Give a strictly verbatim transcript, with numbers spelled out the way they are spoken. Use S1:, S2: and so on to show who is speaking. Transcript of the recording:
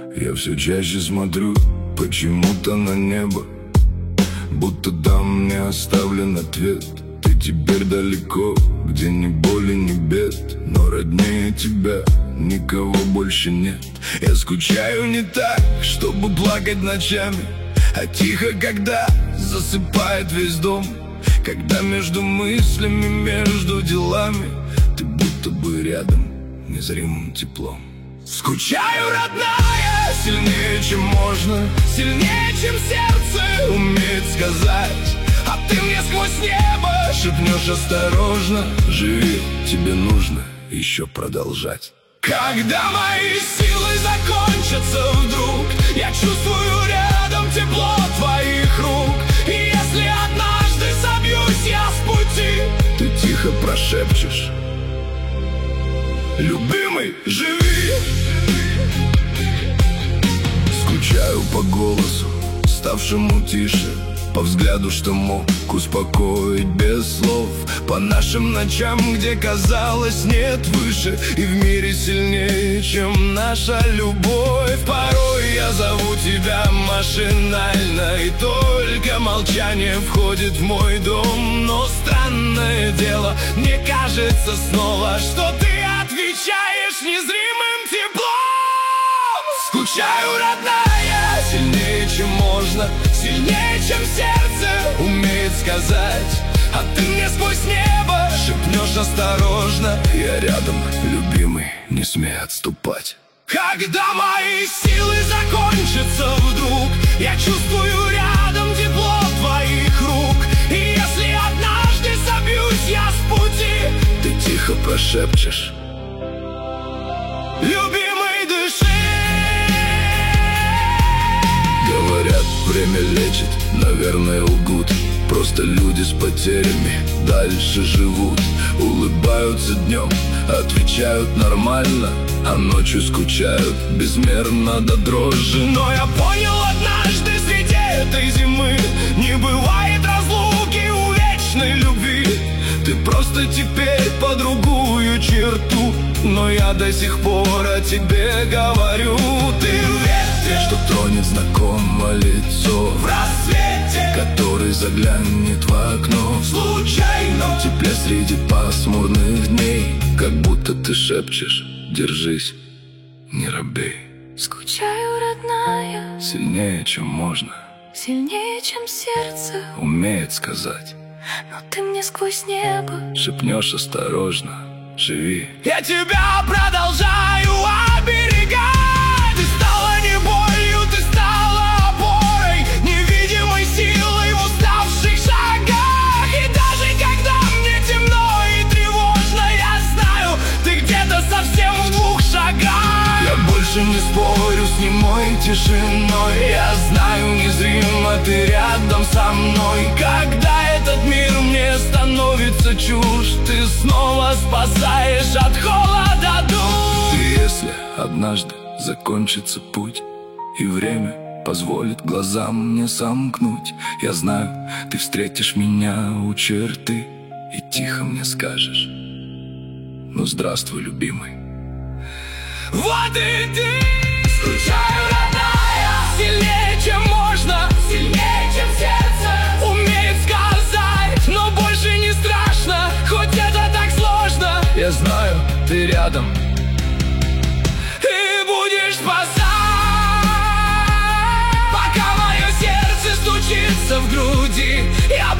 S1: Я все чаще смотрю почему-то на небо, будто там мне оставлен ответ. Ты теперь далеко, где ни боли, ни бед, но роднее тебя никого больше нет. Я скучаю не так, чтобы плакать ночами, а тихо, когда засыпает весь дом. Когда между мыслями, между делами ты будто бы рядом, незримым теплом. Скучаю, родная, сильнее, чем можно, сильнее, чем сердце умеет сказать. А ты мне сквозь небо шепнешь осторожно: живи, тебе нужно еще продолжать. Когда мои силы закончатся вдруг, я чувствую рядом тепло твоих рук. И если однажды собьюсь я с пути, ты тихо прошепчешь: любимый, живи. Скучаю по голосу, ставшему тише, по взгляду, что мог успокоить без слов, по нашим ночам, где казалось нет выше и в мире сильнее, чем наша любовь. Порой я зову тебя машинально, и только молчание входит в мой дом. Но странное дело, мне кажется снова, что ты отвечаешь незримым теплом. Скучаю, родная, сильнее, чем можно, сильнее, чем сердце умеет сказать. А ты мне сквозь небо шепнешь осторожно: я рядом, любимый, не смей отступать. Когда мои силы закончатся вдруг, я чувствую рядом тепло твоих рук. И если однажды собьюсь я с пути, ты тихо прошепчешь: любимый, дыши. Говорят, время лечит, наверное, лгут. Просто люди с потерями дальше живут. Улыбаются днем, отвечают нормально, а ночью скучают безмерно до дрожи. Но я понял однажды, среди этой зимы не бывает разлуки у вечной любви. Ты просто теперь по другую черту, но я до сих пор о тебе говорю. Ты в ветре, что тронет знакомое лицо, в рассвете, который заглянет в окно, в случайном тепле среди пасмурных дней, как будто ты шепчешь: держись, не робей.
S2: Скучаю, родная,
S1: сильнее, чем можно,
S2: сильнее, чем сердце
S1: умеет сказать.
S2: Но ты мне сквозь небо
S1: шепнешь осторожно: живи.
S3: Я тебя продолжаю оберегать. Ты стала не болью, ты стала опорой, невидимой силой в уставших шагах. И даже когда мне темно и тревожно, я знаю, ты где-то совсем в двух шагах.
S1: Я больше не спорю с немой тишиной, я знаю, незримо ты рядом со мной. Когда этот мир мне становится чужд, ты снова спасаешь от холода душ. И если однажды закончится путь и время позволит глазам мне сомкнуть, я знаю, ты встретишь меня у черты и тихо мне скажешь: ну здравствуй, любимый.
S3: Вот и ты. Скучаю, родная, сильнее, чем можно, сильнее, чем сердце умеет сказать. Но больше не страшно, хоть это так сложно.
S1: Я знаю, ты рядом,
S3: и будешь спасать, пока мое сердце стучится в груди. Я